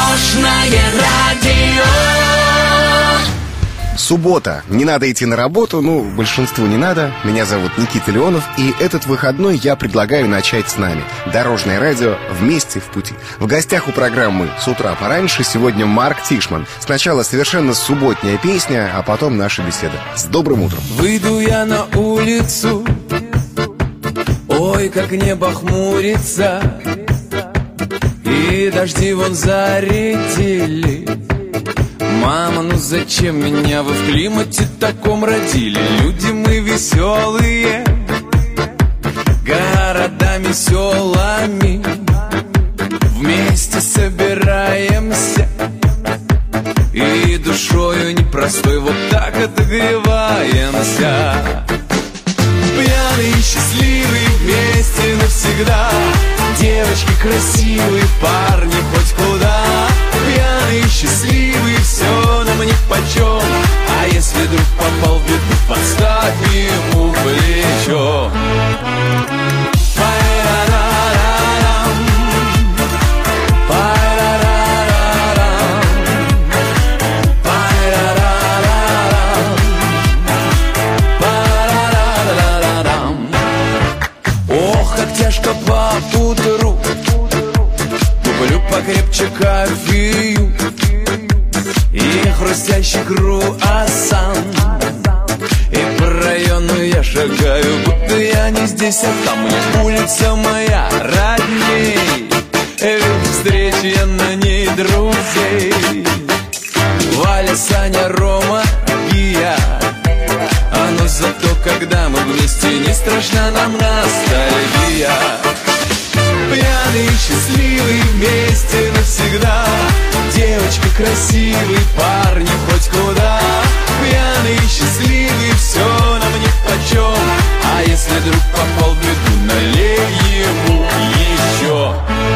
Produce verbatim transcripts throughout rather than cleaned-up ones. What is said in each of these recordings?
Дорожное радио. Суббота. Не надо идти на работу, ну, большинству не надо. Меня зовут Никита Леонов, и этот выходной я предлагаю начать с нами. Дорожное радио вместе в пути. В гостях у программы «С утра пораньше» сегодня Марк Тишман. Сначала совершенно субботняя песня, а потом наша беседа. С добрым утром. Выйду я на улицу, ой, как небо хмурится, и дожди вон зарядили. Мама, ну зачем меня вы в климате таком родили? Люди мы веселые, городами, селами, вместе собираемся и душою непростой вот так отогреваемся. Пьяные, счастливые, вместе навсегда. Девочки красивые, парни хоть куда. Пьяные, счастливые, все нам нипочем. А если вдруг попал в беду, подставь ему плечо. Ох, как тяжко по утру, куплю покрепче кофею и хрустящий круассан. И по району я шагаю, будто я не здесь, а там. И улица моя родней, ведь встречу я на ней друзей. Валя, Саня, Рома и я. А но зато, когда мы вместе, не страшна нам ностальгия. Пьяные, счастливые, вместе навсегда. Девочки красивые, парни хоть куда. Пьяные, счастливые, все нам нипочем. А если вдруг попал в беду, налей ему еще.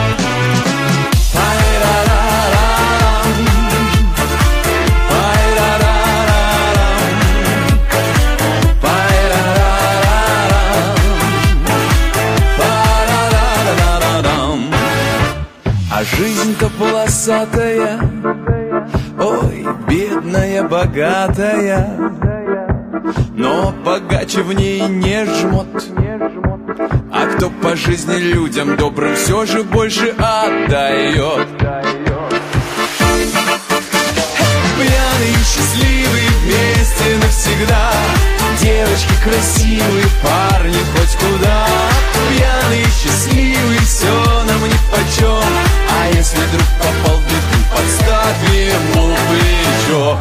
А жизнь-то полосатая, ой, бедная, богатая, но богаче в ней не жмот. А кто по жизни людям добрым все же больше отдает. Пьяные, счастливые, вместе навсегда. Девочки красивые, парни хоть куда. Пьяные, счастливые, все нам нипочем. А если вдруг попал в беду, подставь ему плечо.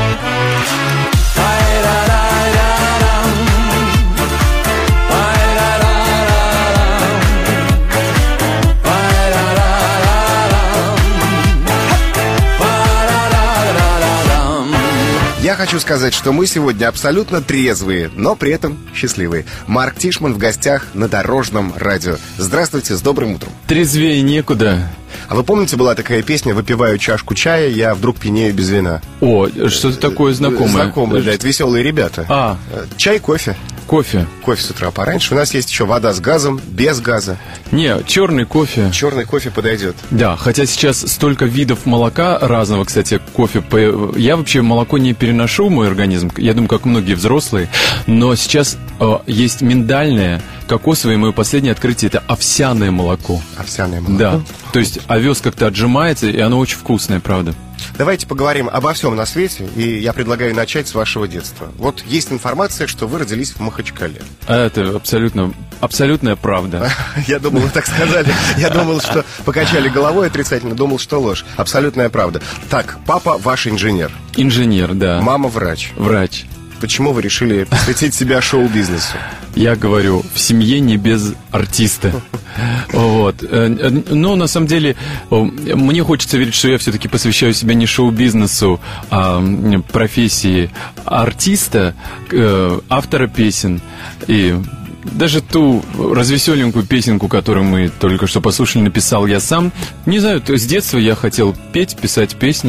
Я хочу сказать, что мы сегодня абсолютно трезвые, но при этом счастливые. Марк Тишман в гостях на Дорожном радио. Здравствуйте, с добрым утром. Трезвее некуда. А вы помните, была такая песня «Выпиваю чашку чая, я вдруг пьянею без вина»? О, что-то такое знакомое. Знакомое, да, это веселые ребята. А. Чай, кофе. Кофе. Кофе с утра пораньше. У нас есть еще вода с газом, без газа. Не, черный кофе. Черный кофе подойдет. Да, хотя сейчас столько видов молока разного, кстати, кофе. Я вообще молоко не переношу в мой организм, я думаю, как многие взрослые. Но сейчас э, есть миндальное, кокосовое, и мое последнее открытие — это овсяное молоко. Овсяное молоко? Да, то есть овес как-то отжимается, и оно очень вкусное, правда. Давайте поговорим обо всем на свете, и я предлагаю начать с вашего детства. Вот есть информация, что вы родились в Махачкале. Это абсолютно, абсолютная правда. Я думал, вы так сказали. Я думал, что покачали головой отрицательно, думал, что ложь. Абсолютная правда. Так, папа ваш инженер. Инженер, да. Мама врач. Врач. Почему вы решили посвятить себя шоу-бизнесу? Я говорю, в семье не без артиста. Вот. Но на самом деле мне хочется верить, что я все-таки посвящаю себя не шоу-бизнесу, а профессии артиста, автора песен. И даже ту развеселенькую песенку, которую мы только что послушали, написал я сам. Не знаю, с детства я хотел петь, писать песни.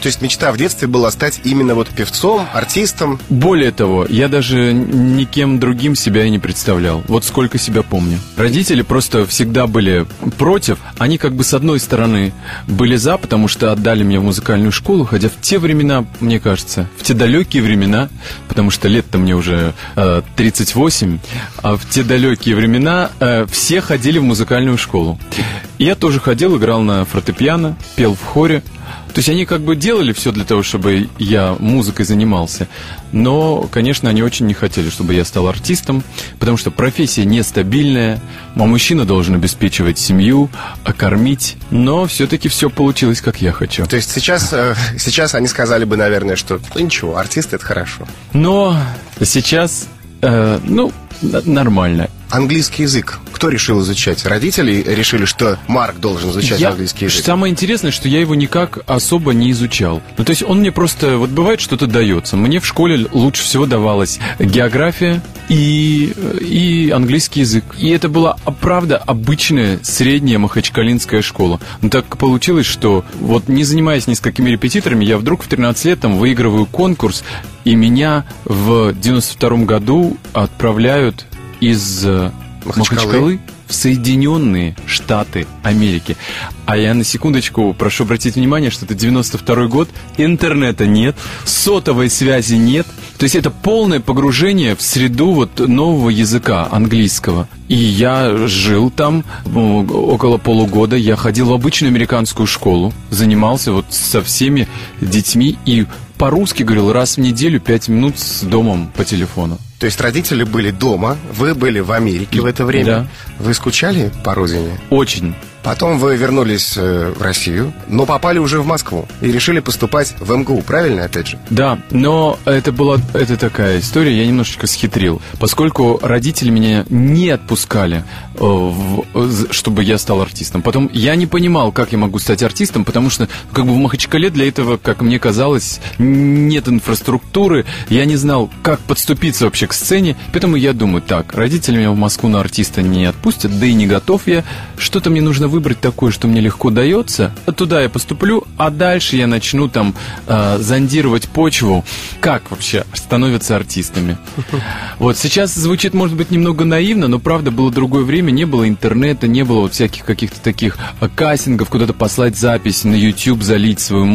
То есть мечта в детстве была стать именно вот певцом, артистом? Более того, я даже никем другим себя и не представлял. Вот сколько себя помню. Родители просто всегда были против. Они как бы с одной стороны были за, потому что отдали меня в музыкальную школу, хотя в те времена, мне кажется, в те далекие времена, потому что лет-то мне уже э, тридцать восемь, а в те далекие времена э, все ходили в музыкальную школу. И я тоже ходил, играл на фортепиано, пел в хоре. То есть они как бы делали все для того, чтобы я музыкой занимался. Но, конечно, они очень не хотели, чтобы я стал артистом, потому что профессия нестабильная, а мужчина должен обеспечивать семью, кормить. Но все-таки все получилось, как я хочу. То есть сейчас, э, сейчас они сказали бы, наверное, что ну ничего, артист — это хорошо. Но сейчас, э, ну, нормально. Английский язык. Кто решил изучать? Родители решили, что Марк должен изучать я, английский язык? Самое интересное, что я его никак особо не изучал. Ну, то есть он мне просто... Вот бывает, что-то дается. Мне в школе лучше всего давалась география и, и английский язык. И это была, правда, обычная средняя махачкалинская школа. Но так получилось, что вот не занимаясь ни с какими репетиторами, я вдруг в тринадцать лет там выигрываю конкурс, и меня в девяносто втором году отправляют из Махачкалы. Махачкалы в Соединенные Штаты Америки. А я на секундочку прошу обратить внимание, что это девяносто второй год, интернета нет, сотовой связи нет. То есть это полное погружение в среду вот нового языка английского. И я жил там около полугода. Я ходил в обычную американскую школу, занимался вот со всеми детьми и по-русски говорил раз в неделю пять минут с домом по телефону. То есть родители были дома, вы были в Америке в это время. Да. Вы скучали по родине? Очень. Потом вы вернулись в Россию, но попали уже в Москву и решили поступать в эм гэ у, правильно, опять же? Да, но это была это такая история, я немножечко схитрил. Поскольку родители меня не отпускали, чтобы я стал артистом. Потом я не понимал, как я могу стать артистом, потому что как бы в Махачкале для этого, как мне казалось, нет инфраструктуры. Я не знал, как подступиться вообще к сцене. Поэтому я думаю, так, родители меня в Москву на артиста не отпустят, да и не готов я. Что-то мне нужно выбрать такое, что мне легко дается. Туда я поступлю, а дальше я начну там э, зондировать почву, как вообще становятся артистами. Вот сейчас звучит, может быть, немного наивно, но правда было другое время, не было интернета, не было вот всяких каких-то таких кастингов, куда-то послать запись на YouTube, залить свою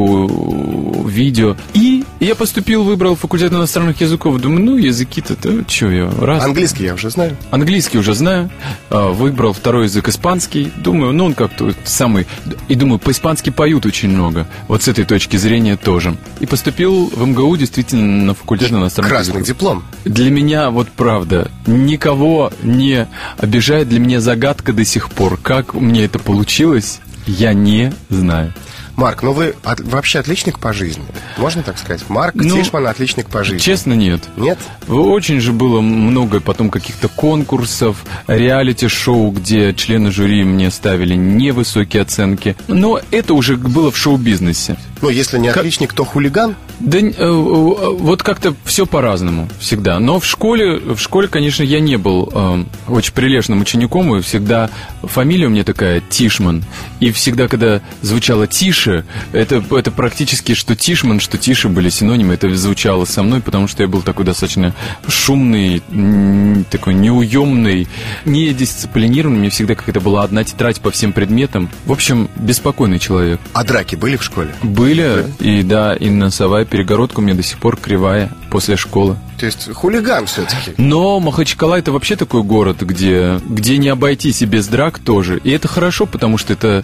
музыку, видео. И я поступил, выбрал факультет иностранных языков. Думаю, ну, языки-то, да, что я, раз. Английский я уже знаю. Английский уже знаю. Выбрал второй язык испанский. Думаю, ну, он как-то самый... И думаю, по-испански поют очень много. Вот с этой точки зрения тоже. И поступил в эм гэ у действительно на факультет иностранных языков. Красный диплом. Для меня, вот правда, никого не обижает. Для меня загадка до сих пор. Как мне это получилось, я не знаю. Марк, ну вы от, вообще отличник по жизни, можно так сказать? Марк ну, Тишман отличник по жизни. Честно, нет. Нет? Очень же было много потом каких-то конкурсов, реалити-шоу, где члены жюри мне ставили невысокие оценки. Но это уже было в шоу-бизнесе. Ну, если не отличник, то хулиган? Да, э, вот как-то все по-разному всегда. Но в школе, в школе, конечно, я не был э, очень прилежным учеником, и всегда фамилия у меня такая Тишман. И всегда, когда звучало Тише, это, это практически что Тишман, что Тише были синонимы. Это звучало со мной, потому что я был такой достаточно шумный, такой неуемный, недисциплинированный. Мне всегда какая-то была одна тетрадь по всем предметам. В общем, беспокойный человек. А драки были в школе? Были, да? И да, и носовая перегородка у меня до сих пор кривая после школы. То есть хулиган все-таки. Но Махачкала — это вообще такой город, где, где не обойтись и без драк тоже. И это хорошо, потому что это,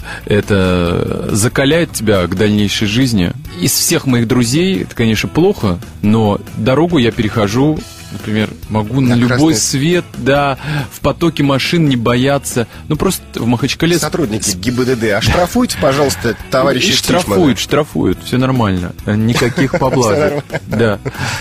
это закаляет тебя к дальнейшей жизни. Из всех моих друзей это, конечно, плохо, но дорогу я перехожу... Например, могу на, на любой красный... свет, да, в потоке машин не бояться. Ну, просто в Махачкале... Сотрудники гэ и бэ дэ дэ, оштрафуйте, пожалуйста, товарищи Тишмана. Штрафуют, штрафуют, все нормально. Никаких поблажек. Да.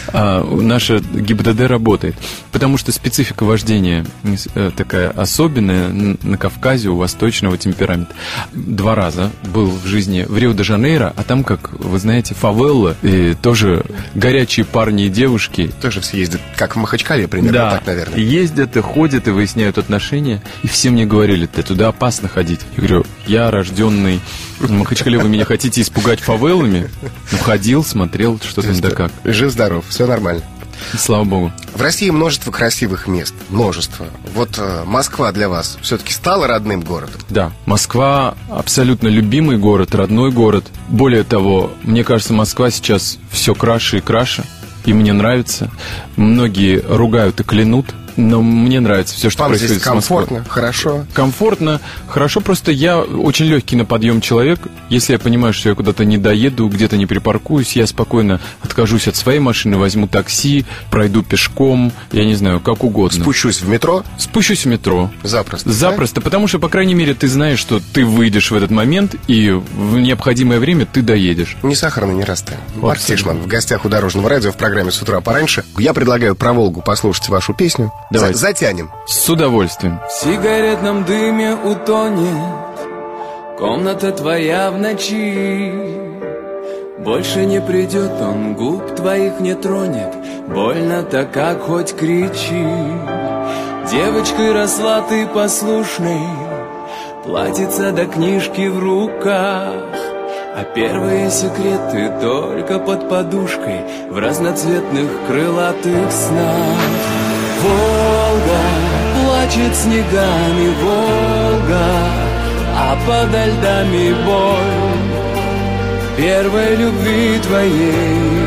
Наша гэ и бэ дэ дэ работает. Потому что специфика вождения такая особенная на Кавказе, у восточного темперамента. Два раза был в жизни в Рио-де-Жанейро, а там, как вы знаете, фавелла, и тоже горячие парни и девушки. Тоже все ездят как в Махачкале примерно, Да, так, наверное. ездят и ходят, и выясняют отношения. И все мне говорили, ты туда опасно ходить. Я говорю, я рожденный в Махачкале, вы меня хотите испугать фавелами? Ну, ходил, смотрел, что там да как. Жив-здоров, все нормально. Слава богу. В России множество красивых мест, множество. Вот э, Москва для вас все-таки стала родным городом? Да, Москва абсолютно любимый город, родной город. Более того, мне кажется, Москва сейчас все краше и краше. И мне нравится. Многие ругают и клянут, но мне нравится все, что Вам происходит здесь с Москвой. комфортно, хорошо? Комфортно, хорошо, просто я очень легкий на подъем человек. Если я понимаю, что я куда-то не доеду, где-то не припаркуюсь, я спокойно откажусь от своей машины, возьму такси, пройду пешком, я не знаю, как угодно. Спущусь в метро? Спущусь в метро. Запросто. Запросто, да? Потому что, по крайней мере, ты знаешь, что ты выйдешь в этот момент, и в необходимое время ты доедешь. Не сахарный, не растаял. Вот. Марк Тишман в гостях у Дорожного радио в программе «С утра пораньше». Я предлагаю про Волгу послушать вашу песню. Давайте. За- затянем. С удовольствием. В сигаретном дыме утонет комната твоя в ночи. Больше не придет он, губ твоих не тронет. Больно-то как хоть кричи. Девочкой росла ты послушной, платьица до книжки в руках. А первые секреты только под подушкой в разноцветных крылатых снах. Волга плачет снегами, Волга, а подо льдами боль первой любви твоей.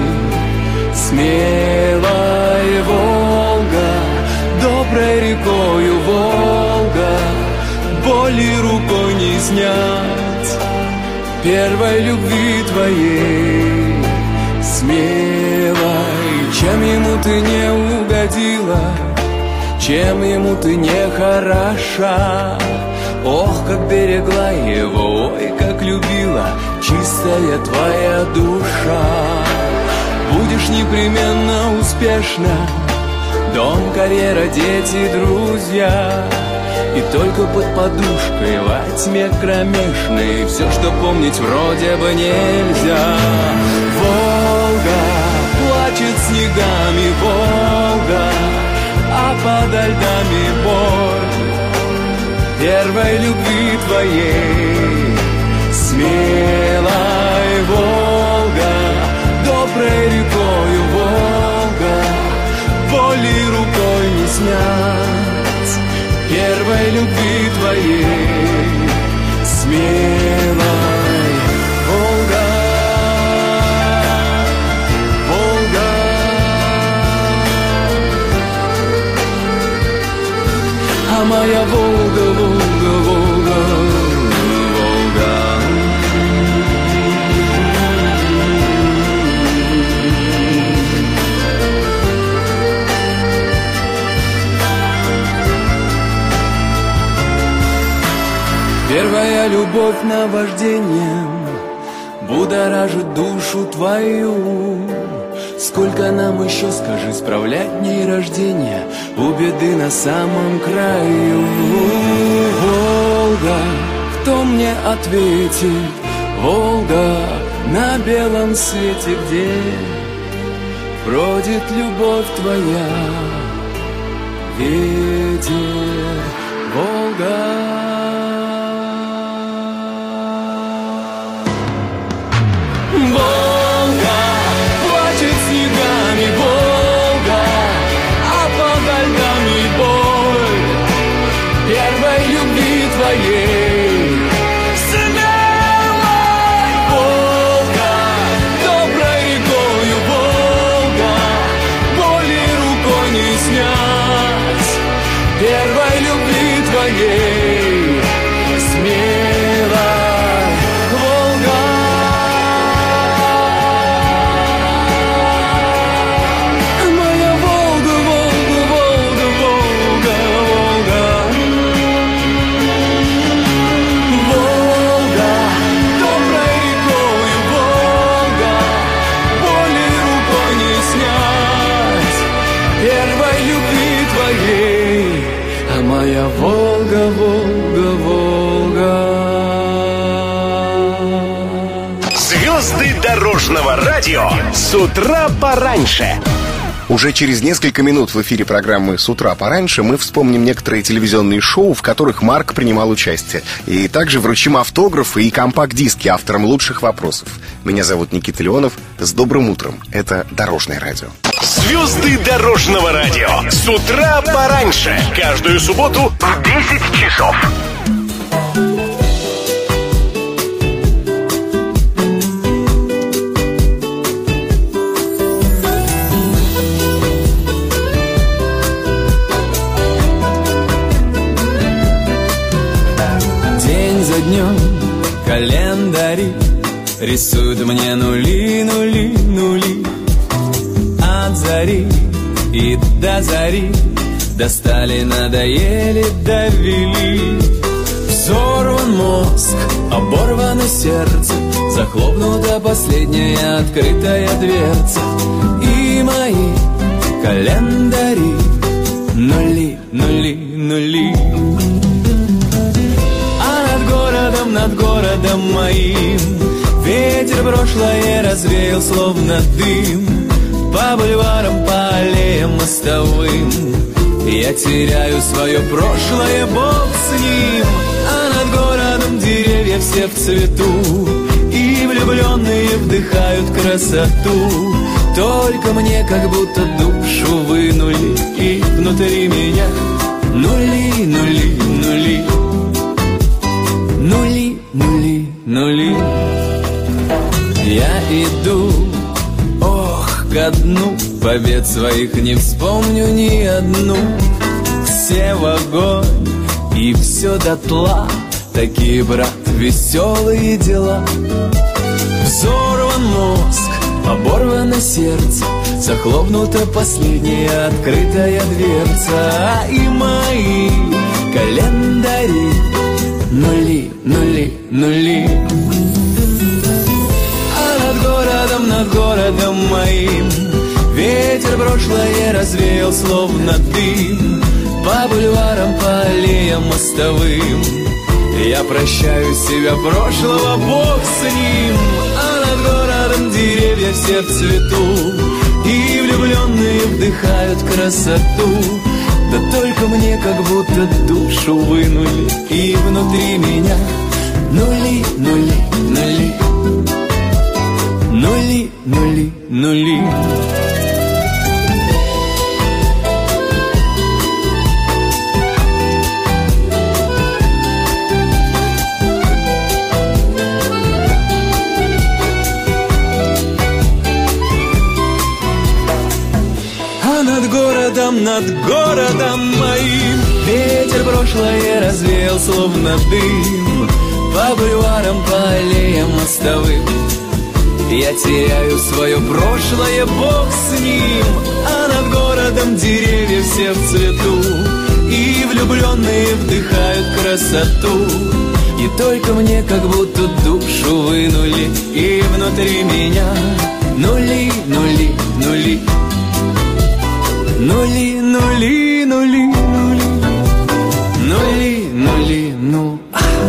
Смелая Волга, доброй рекою Волга, боли рукой не снять первой любви твоей. Смелой, чем ему ты не угодила, чем ему ты не хороша. Ох, как берегла его, ой, как любила чистая твоя душа. Будешь непременно успешна, дом, карьера, дети, друзья. И только под подушкой во тьме кромешной все, что помнить вроде бы нельзя. Волга плачет снегами, Волга, а подо льдами боль первой любви твоей. Смелой Волга, доброй рекою Волга, боли рукой не снять первой любви твоей. Смелой Волга, Волга. А моя Волга, Волга, Волга, Волга. Первая любовь наваждением будоражит душу твою. Сколько нам еще, скажи, справлять дней рождения у беды на самом краю. Волга, кто мне ответит? Волга, на белом свете, где бродит любовь твоя. Ветер, Волга. Волга плачет снегами, Волга, а подо льдами боль первой любви твоей. Смелой Волга, доброй рекою Волга, боли рукой не снять первой любви твоей. Смелой моя Волга, Волга, Волга. Звезды дорожного радио с утра пораньше. Уже через несколько минут в эфире программы «С утра пораньше» мы вспомним некоторые телевизионные шоу, в которых Марк принимал участие. И также вручим автографы и компакт-диски авторам лучших вопросов. Меня зовут Никита Леонов. С добрым утром. Это Дорожное радио. Звезды Дорожного радио. С утра пораньше. Каждую субботу в десять часов. Днем календари рисуют мне нули, нули, нули. От зари и до зари достали, надоели, довели. Взорван мозг, оборвано сердце, захлопнута последняя открытая дверца. И мои календари нули, нули, нули. Над городом моим ветер прошлое развеял, словно дым. По бульварам, по аллеям мостовым я теряю свое прошлое, Бог с ним. А над городом деревья все в цвету, и влюбленные вдыхают красоту. Только мне как будто душу вынули, и внутри меня нули, нули, нули. Нули, нули, нули. Я иду, ох, ко дну, побед своих не вспомню ни одну. Все в огонь и все дотла, такие, брат, веселые дела. Взорван мозг, оборвано сердце, захлопнута последняя открытая дверца. И мои календари нули, нули, нули. А над городом, над городом моим ветер прошлое развеял, словно дым. По бульварам, по аллеям мостовым я прощаю себя прошлого, Бог с ним. А над городом деревья все в цвету, и влюбленные вдыхают красоту. Да только мне как будто душу вынули, и внутри меня нули, нули, нули. Нули, нули, нули. Над городом, над городом моим ветер прошлое развеял, словно дым. По бульварам, по аллеям мостовым я теряю свое прошлое, Бог с ним. А над городом деревья все в цвету, и влюбленные вдыхают красоту. И только мне как будто душу вынули, и внутри меня нули, нули, нули. Нули, нули, нули, нули. Нули, нули, ну.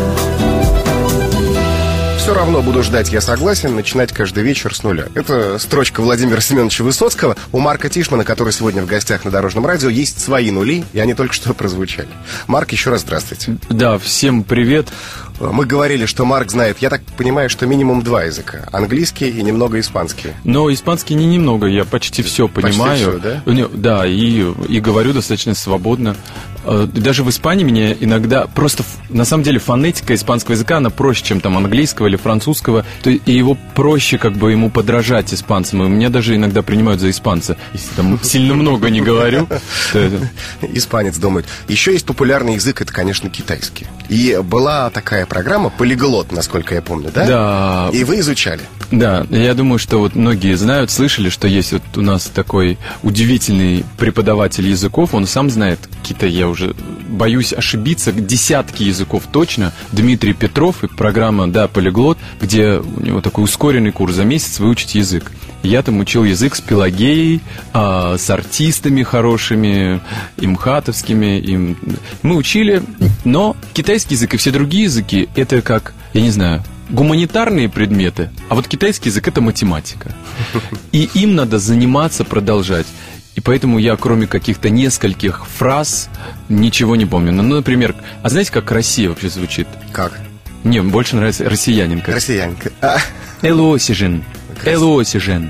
Все равно буду ждать, я согласен, начинать каждый вечер с нуля. Это строчка Владимира Семеновича Высоцкого. У Марка Тишмана, который сегодня в гостях на Дорожном радио, есть свои нули, и они только что прозвучали. Марк, еще раз здравствуйте. Да, всем привет. Мы говорили, что Марк знает, я так понимаю, что минимум два языка. Английский и немного испанский. Но испанский не немного, я почти все понимаю. Почти все, да? Да, и, и говорю достаточно свободно. Даже в Испании меня иногда... Просто, на самом деле, фонетика испанского языка, она проще, чем там английского или французского. То, и его проще как бы ему подражать испанцам. И меня даже иногда принимают за испанца. Если там сильно много не говорю. Испанец думает. Еще есть популярный язык, это, конечно, китайский. И была такая программа «Полиглот», насколько я помню, да? Да. И вы изучали. Да, я думаю, что вот многие знают, слышали, что есть вот у нас такой удивительный преподаватель языков. Он сам знает какие-то, я уже боюсь ошибиться, десятки языков точно. Дмитрий Петров, и программа, да, «Полиглот», где у него такой ускоренный курс за месяц выучить язык. Я там учил язык с Пелагеей, а, с артистами хорошими, и мхатовскими. И... Мы учили, но китайский язык и все другие языки, это как, я не знаю, гуманитарные предметы, а вот китайский язык — это математика. И им надо заниматься, продолжать. И поэтому я, кроме каких-то нескольких фраз, ничего не помню. Ну, например, а знаете, как Россия вообще звучит? Как? Мне больше нравится россиянинка. Россиянка. А. Элосижен. Элосижен.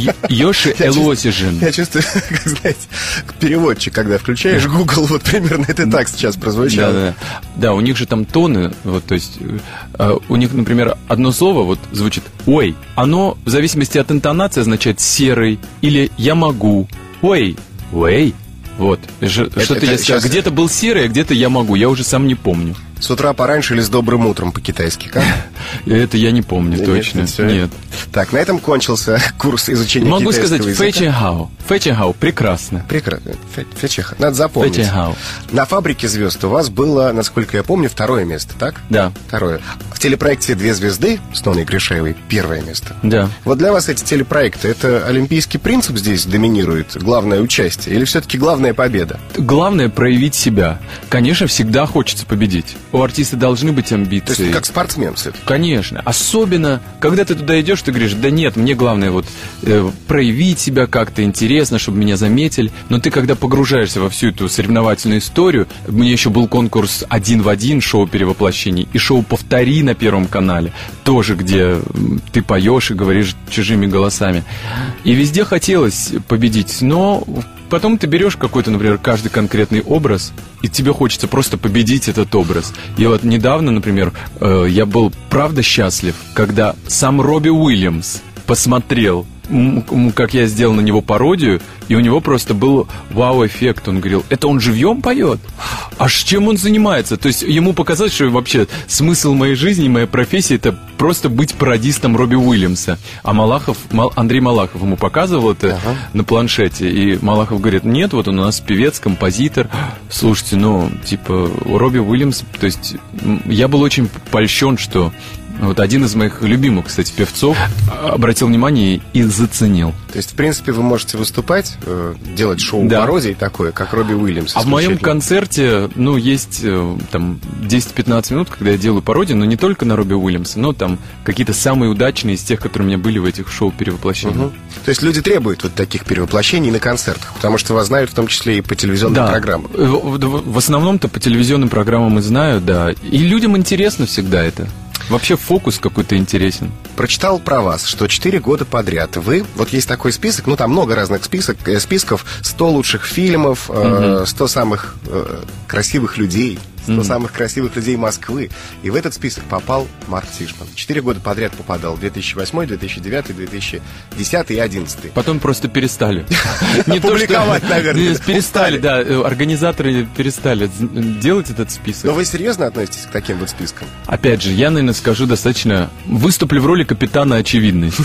Йоши Элосижен. Я чувствую, как, знаете, переводчик, когда включаешь Google, вот примерно это так сейчас прозвучало. Да, да. Да, у них же там тоны, вот, то есть э, у них, например, одно слово вот звучит «ой». Оно в зависимости от интонации означает «серый» или «я могу». «Ой», «ой». Вот, что-то я сказал. Где-то был серый, а где-то я могу, я уже сам не помню. С утра пораньше или с добрым утром по-китайски, как? Это я не помню, Нет, точно. Нет. Нет. Так, на этом кончился курс изучения Могу китайского сказать, языка. фэчэхао. Фэчэхао, прекрасно. Прекрасно. Фэчэхао. Надо запомнить. Фэчэхао. На «Фабрике звезд» у вас было, насколько я помню, второе место, так? Да. Второе. В телепроекте «Две звезды» с Ноной Гришаевой первое место. Да. Вот для вас эти телепроекты, это олимпийский принцип здесь доминирует, главное участие, или все-таки главная победа? Главное проявить себя. Конечно, всегда хочется победить. У артиста должны быть амбиции. То есть как спортсмен все-таки? Конечно. Особенно, когда ты туда идешь, ты говоришь, да нет, мне главное вот э, проявить себя как-то интересно, чтобы меня заметили. Но ты, когда погружаешься во всю эту соревновательную историю, у меня еще был конкурс один в один, шоу перевоплощений, и шоу «Повтори» на Первом канале, тоже, где ты поешь и говоришь чужими голосами. И везде хотелось победить, но потом ты берешь какой-то, например, каждый конкретный образ, и тебе хочется просто победить этот образ. И вот недавно, например, э, я был правда счастлив, когда сам Робби Уильямс посмотрел, м- как я сделал на него пародию, и у него просто был вау-эффект. Он говорил, это он живьем поет? А с чем он занимается? То есть ему показалось, что вообще смысл моей жизни, моей профессии — это просто быть пародистом Робби Уильямса. А Малахов, Мал, Андрей Малахов ему показывал это ага. на планшете, и Малахов говорит, нет, вот он у нас певец, композитор. Слушайте, ну, типа, Робби Уильямс, то есть я был очень польщен, что вот один из моих любимых, кстати, певцов обратил внимание и заценил. То есть, в принципе, вы можете выступать, делать шоу-пародий да. такое, как Робби Уильямс. А в моем концерте, ну, есть там десять-пятнадцать минут, когда я делаю пародии, но не только на Робби Уильямса, но там какие-то самые удачные из тех, которые у меня были в этих шоу-перевоплощениях. Угу. То есть люди требуют вот таких перевоплощений на концертах, потому что вас знают в том числе и по телевизионным да. программам. В, в основном-то по телевизионным программам и знают, да. И людям интересно всегда это. Вообще фокус какой-то интересен. Прочитал про вас, что четыре года подряд вы, вот есть такой список, ну там много разных список, списков, сто лучших фильмов, mm-hmm. сто самых э, красивых людей, сто mm-hmm. самых красивых людей Москвы. И в этот список попал Марк Тишман. Четыре года подряд попадал. две тысячи восьмой, две тысячи девятый, две тысячи десятый и две тысячи одиннадцатый. Потом просто перестали. Публиковать, наверное. Перестали, да. Организаторы перестали делать этот список. Но вы серьезно относитесь к таким вот спискам? Опять же, я, наверное, скажу достаточно... Выступлю в роли капитана очевидности.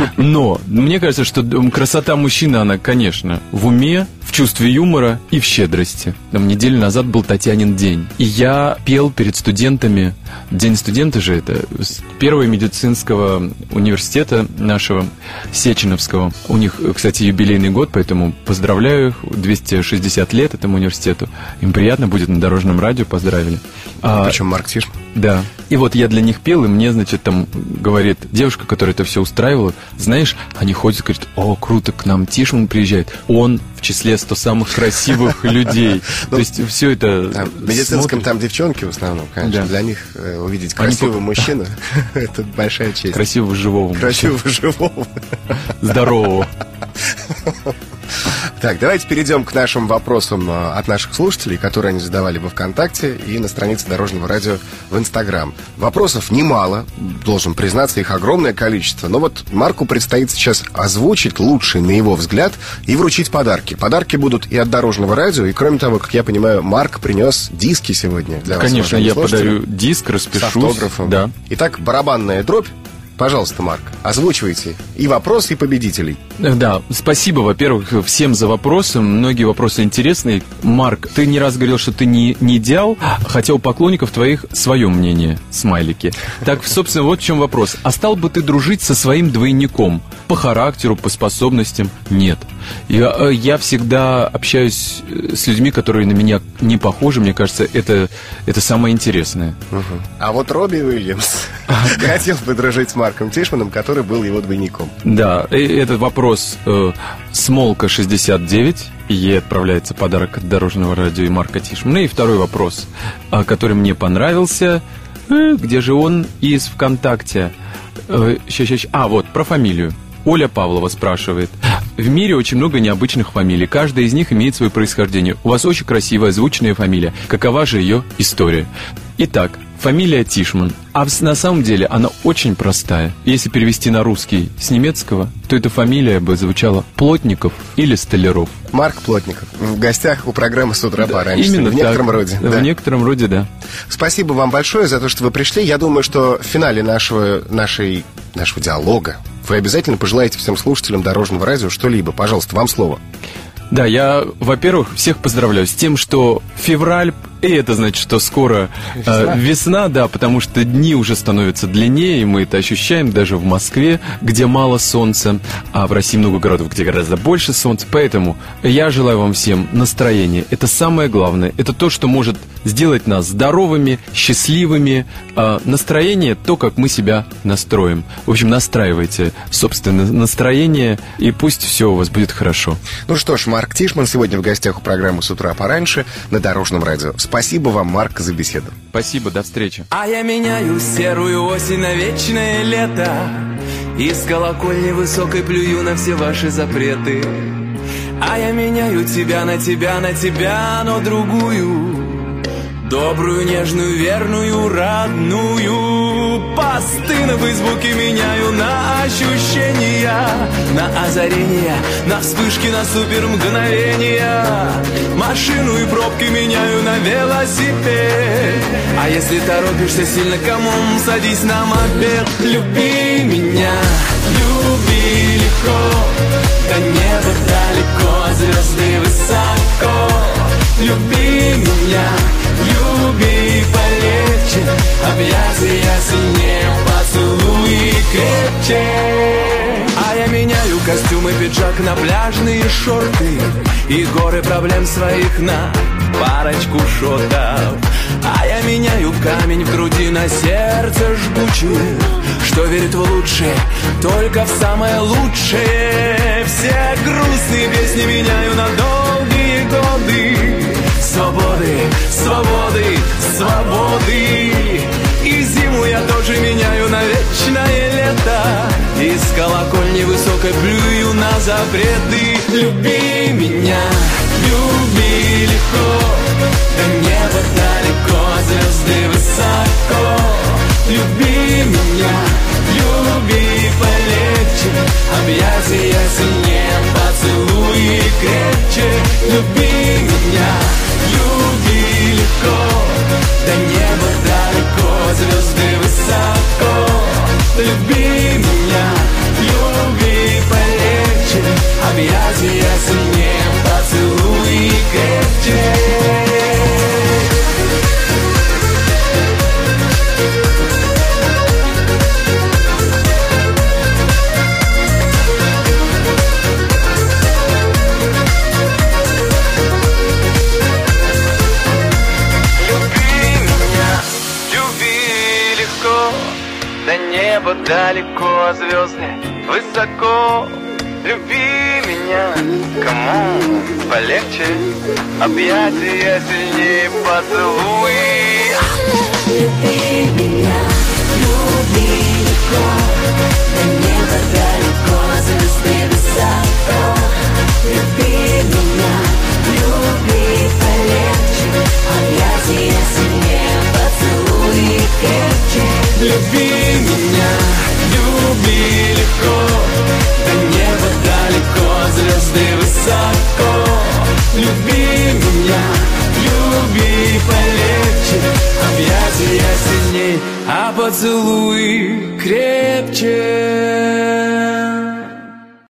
Но мне кажется, что красота мужчины, она, конечно, в уме, в чувстве юмора и в щедрости. Там неделю назад был Татьянин день. И я пел перед студентами, День студента же это, с первого медицинского университета нашего, Сеченовского. У них, кстати, юбилейный год, поэтому поздравляю их, двести шестьдесят лет этому университету. Им приятно будет, на Дорожном радио поздравили. А, Причем Марк Тишман. Да. И вот я для них пел, и мне, значит, там говорит девушка, которая это все устраивала, знаешь, они ходят и говорят, о, круто, к нам Тишман приезжает. Он в числе сто самых красивых людей. То есть все это... В медицинском там девчонки в основном, конечно. Для них увидеть красивого мужчину — это большая честь. Красивого живого. Красивого живого. Здорового. Так, давайте перейдем к нашим вопросам от наших слушателей, которые они задавали во ВКонтакте и на странице Дорожного радио в Инстаграм. Вопросов немало, должен признаться, их огромное количество. Но вот Марку предстоит сейчас озвучить лучший, на его взгляд, и вручить подарки. Подарки будут и от Дорожного радио, и, кроме того, как я понимаю, Марк принес диски сегодня для вас. Конечно, я подарю диск, распишусь. С автографом. Да. Итак, барабанная дробь. Пожалуйста, Марк, озвучивайте и вопросы, и победителей. Да, спасибо, во-первых, всем за вопросы. Многие вопросы интересные. Марк, ты не раз говорил, что ты не, не идеал, хотя у поклонников твоих свое мнение, смайлики. Так, собственно, вот в чем вопрос. А стал бы ты дружить со своим двойником? По характеру, по способностям? Нет. Я, я всегда общаюсь с людьми, которые на меня не похожи. Мне кажется, это, это самое интересное. Угу. А вот Робби Уильямс хотел бы дружить с Марком. Марком Тишманом, который был его двойником. Да, и этот вопрос э, Смолка шестьдесят девять, и ей отправляется подарок от Дорожного радио и Марка Тишмана. И второй вопрос, э, который мне понравился, э, где же он из ВКонтакте? Э, ща, ща, ща. А, вот, про фамилию. Оля Павлова спрашивает. В мире очень много необычных фамилий. Каждая из них имеет свое происхождение. У вас очень красивая, звучная фамилия. Какова же ее история? Итак, фамилия Тишман. А в- на самом деле она очень простая. Если перевести на русский с немецкого, то эта фамилия бы звучала Плотников или Столяров. Марк Плотников в гостях у программы «С утра пораньше». Именно В некотором так. роде. В да. некотором роде, да. Спасибо вам большое за то, что вы пришли. Я думаю, что в финале нашего, нашей, нашего диалога вы обязательно пожелаете всем слушателям Дорожного радио что-либо. Пожалуйста, вам слово. Да, я, во-первых, всех поздравляю с тем, что февраль, и это значит, что скоро весна. Э, весна, да, потому что дни уже становятся длиннее, и мы это ощущаем даже в Москве, где мало солнца, а в России много городов, где гораздо больше солнца. Поэтому я желаю вам всем настроения. Это самое главное. Это то, что может сделать нас здоровыми, счастливыми. Э, настроение — то, как мы себя настроим. В общем, настраивайте собственное настроение, и пусть все у вас будет хорошо. Ну что ж, Марк Тишман сегодня в гостях у программы «С утра пораньше» на Дорожном радио. Спасибо вам, Марк, за беседу. Спасибо, до встречи. А я меняю серую осень на вечное лето. Из колокольни высокой плюю на все ваши запреты. А я меняю тебя на тебя, на тебя, но другую. Добрую, нежную, верную, родную. Посты на Фейсбуке меняю на ощущения, на озарения, на вспышки, на супермгновения. Машину и пробки меняю на велосипед. А если торопишься сильно, камон, садись на мопед. Люби меня, люби легко. До неба далеко, звезды высоко. Люби меня, люби полегче. Объятия сильнее, поцелуи крепче. А я меняю костюм и пиджак на пляжные шорты и горы проблем своих на парочку шотов. А я меняю камень в груди на сердце жгучее, что верит в лучшее, только в самое лучшее. Все грустные песни меняю на долгие годы свободы, свободы, свободы. И зиму я тоже меняю на вечное лето. Из колокольни высокой плюю на запреты. Люби меня, люби легко. До неба далеко, звезды высоко. Люби меня, люби полегче. Объятия сильнее, поцелуи крепче. Люби меня, люби легко. До неба далеко, звезды высоко. Люби меня, люби полегче. Объятия сильнее, поцелуи крепче. Небо далеко, звезды высоко. Люби меня, кому полегче. Объятия сильнее, поцелуи. Люби меня, люби легко. До неба далеко, звезды высоко. Люби меня, люби полегче. Объятия сильнее, поцелуи крепче. Люби меня, люби легко. До неба далеко, звезды высоко. Люби меня, люби полегче. Объятия сильней, а поцелуи крепче.